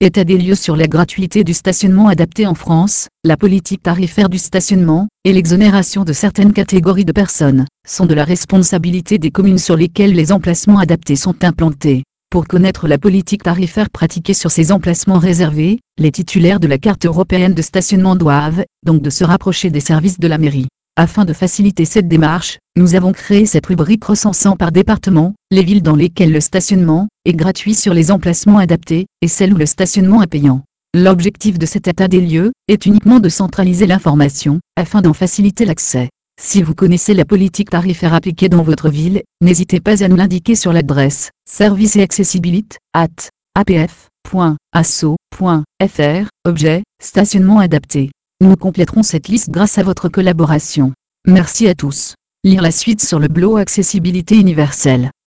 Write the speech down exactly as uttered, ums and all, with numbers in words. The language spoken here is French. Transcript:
État des lieux sur la gratuité du stationnement adapté en France. La politique tarifaire du stationnement, et l'exonération de certaines catégories de personnes, sont de la responsabilité des communes sur lesquelles les emplacements adaptés sont implantés. Pour connaître la politique tarifaire pratiquée sur ces emplacements réservés, les titulaires de la carte européenne de stationnement doivent, donc de se rapprocher des services de la mairie. Afin de faciliter cette démarche, nous avons créé cette rubrique recensant par département, les villes dans lesquelles le stationnement est gratuit sur les emplacements adaptés, et celles où le stationnement est payant. L'objectif de cet état des lieux est uniquement de centraliser l'information, afin d'en faciliter l'accès. Si vous connaissez la politique tarifaire appliquée dans votre ville, n'hésitez pas à nous l'indiquer sur l'adresse service et accessibilité arobase a p f point asso point f r, objet stationnement adapté. Nous compléterons cette liste grâce à votre collaboration. Merci à tous. Lire la suite sur le blog Accessibilité universelle.